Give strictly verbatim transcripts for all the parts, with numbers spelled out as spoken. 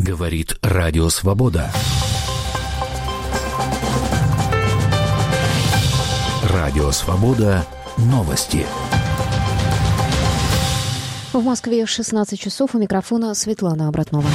Говорит Радио Свобода. Радио Свобода. Новости. В Москве шестнадцать часов. У микрофона Светлана Обратнова.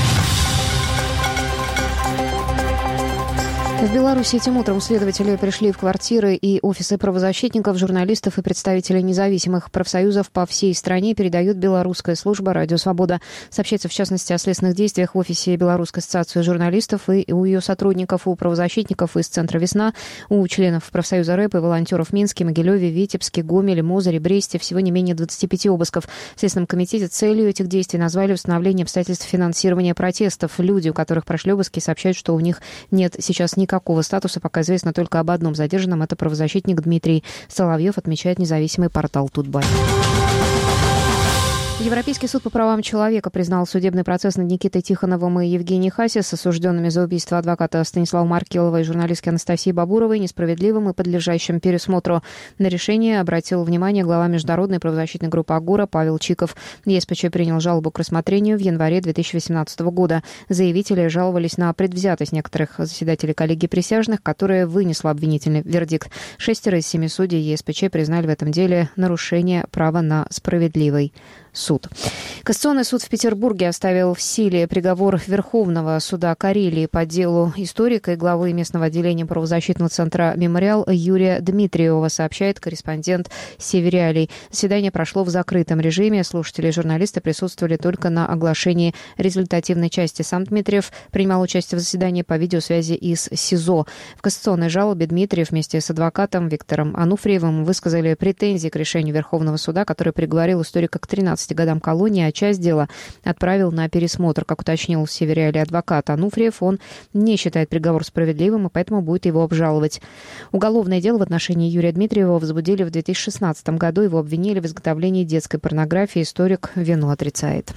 В Беларуси этим утром следователи пришли в квартиры и офисы правозащитников, журналистов и представителей независимых профсоюзов по всей стране, передает белорусская служба «Радио Свобода». Сообщается, в частности, о следственных действиях в офисе Белорусской ассоциации журналистов и у ее сотрудников, у правозащитников из Центра «Весна», у членов профсоюза рэп и волонтеров в Минске, Могилеве, Витебске, Гомеле, Мозыре, Бресте. Всего не менее двадцати пяти обысков. В Следственном комитете целью этих действий назвали установление обстоятельств финансирования протестов. Люди, у которых прошли обыски, сообщают, что у них нет сейчас ни Никакого статуса, пока известно только об одном задержанном. Это правозащитник Дмитрий Соловьев, отмечает независимый портал Тутбай. Европейский суд по правам человека признал судебный процесс над Никитой Тихоновым и Евгенией Хасис, осужденными за убийство адвоката Станислава Маркелова и журналистки Анастасии Бабуровой, несправедливым и подлежащим пересмотру. На решение обратил внимание глава международной правозащитной группы «Агора» Павел Чиков. ЕСПЧ принял жалобу к рассмотрению в январе две тысячи восемнадцатого года. Заявители жаловались на предвзятость некоторых заседателей коллегии присяжных, которая вынесла обвинительный вердикт. Шестеро из семи судей ЕСПЧ признали в этом деле нарушение права на справедливый суд. Кассационный суд в Петербурге оставил в силе приговор Верховного суда Карелии по делу историка и главы местного отделения правозащитного центра «Мемориал» Юрия Дмитриева, сообщает корреспондент «Севериалий». Заседание прошло в закрытом режиме. Слушатели и журналисты присутствовали только на оглашении результативной части. Сам Дмитриев принимал участие в заседании по видеосвязи из СИЗО. В кассационной жалобе Дмитриев вместе с адвокатом Виктором Ануфриевым высказали претензии к решению Верховного суда, который приговорил историка к тринадцати годам колонии, а часть дела отправил на пересмотр. Как уточнил в «Севериале» адвокат Ануфриев, он не считает приговор справедливым и поэтому будет его обжаловать. Уголовное дело в отношении Юрия Дмитриева возбудили в две тысячи шестнадцатом году. Его обвинили в изготовлении детской порнографии. Историк вину отрицает.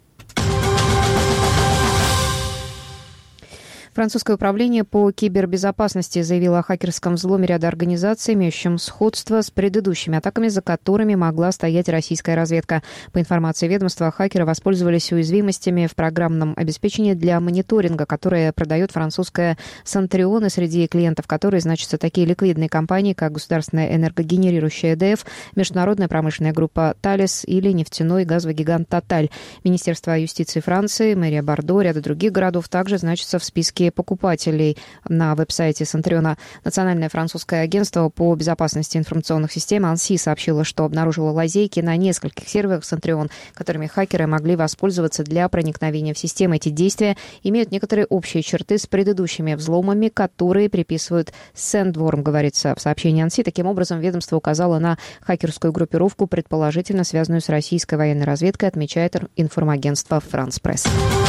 Французское управление по кибербезопасности заявило о хакерском взломе ряда организаций, имеющем сходство с предыдущими атаками, за которыми могла стоять российская разведка. По информации ведомства, хакеры воспользовались уязвимостями в программном обеспечении для мониторинга, которое продает французская Centrion, и среди клиентов которой значатся такие ликвидные компании, как государственная энергогенерирующая Е Д Ф, международная промышленная группа Thales или нефтяной и газовый гигант Total. Министерство юстиции Франции, мэрия Бордо, ряда других городов также значатся в списке покупателей на веб-сайте Centrion. Национальное французское агентство по безопасности информационных систем АНСИ сообщило, что обнаружило лазейки на нескольких серверах Centrion, которыми хакеры могли воспользоваться для проникновения в системы. Эти действия имеют некоторые общие черты с предыдущими взломами, которые приписывают Sandworm, говорится в сообщении АНСИ. Таким образом, ведомство указало на хакерскую группировку, предположительно связанную с российской военной разведкой, отмечает информагентство «Франс Пресс».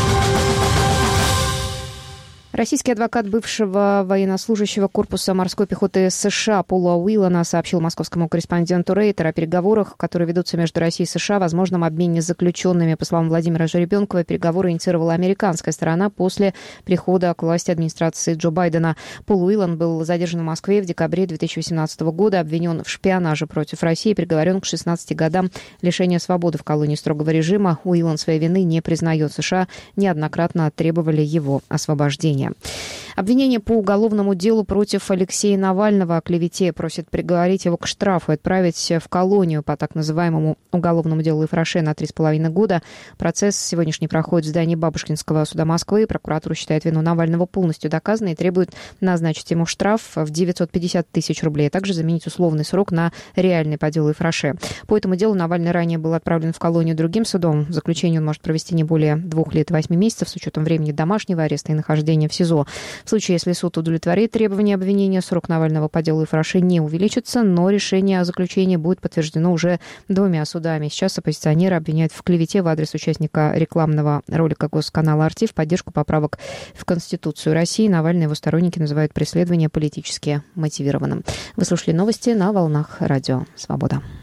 Российский адвокат бывшего военнослужащего корпуса морской пехоты США Пола Уиллана сообщил московскому корреспонденту Рейтер о переговорах, которые ведутся между Россией и США, о возможном обмене заключенными. По словам Владимира Жеребенкова, переговоры инициировала американская сторона после прихода к власти администрации Джо Байдена. Пол Уиллан был задержан в Москве в декабре две тысячи восемнадцатого года, обвинен в шпионаже против России и приговорен к шестнадцати годам лишения свободы в колонии строгого режима. Уиллан своей вины не признает. США неоднократно требовали его освобождения. Обвинение по уголовному делу против Алексея Навального о клевете просит приговорить его к штрафу и отправить в колонию по так называемому уголовному делу Ифраше на три с половиной года. Процесс сегодняшний проходит в здании Бабушкинского суда Москвы. Прокуратура считает вину Навального полностью доказанной и требует назначить ему штраф в девятьсот пятьдесят тысяч рублей, а также заменить условный срок на реальный по делу Ифраше. По этому делу Навальный ранее был отправлен в колонию другим судом. В заключении он может провести не более двух лет и восьми месяцев с учетом времени домашнего ареста и нахождения в СИЗО. В случае, если суд удовлетворит требования обвинения, срок Навального по делу Ифраше не увеличится, но решение о заключении будет подтверждено уже двумя судами. Сейчас оппозиционеры обвиняют в клевете в адрес участника рекламного ролика госканала «Арти» в поддержку поправок в Конституцию России. Навальный и его сторонники называют преследование политически мотивированным. Вы слушали новости на волнах Радио Свобода.